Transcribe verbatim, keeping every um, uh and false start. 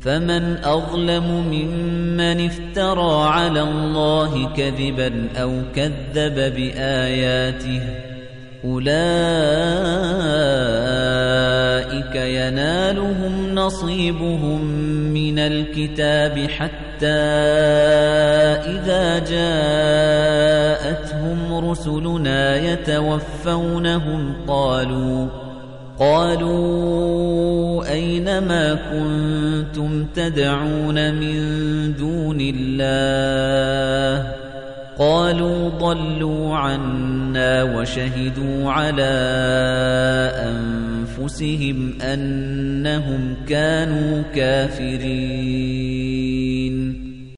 فمن أظلم ممن افترى على الله كذبا أو كذب بآياته أولئك ينالهم نصيبهم من الكتاب حتى إذا جاءتهم رسلنا يتوفونهم قالوا قالوا أين ما كنتم تدعون من دون الله قالوا ضلوا عنا وشهدوا على أنفسهم أنهم كانوا كافرين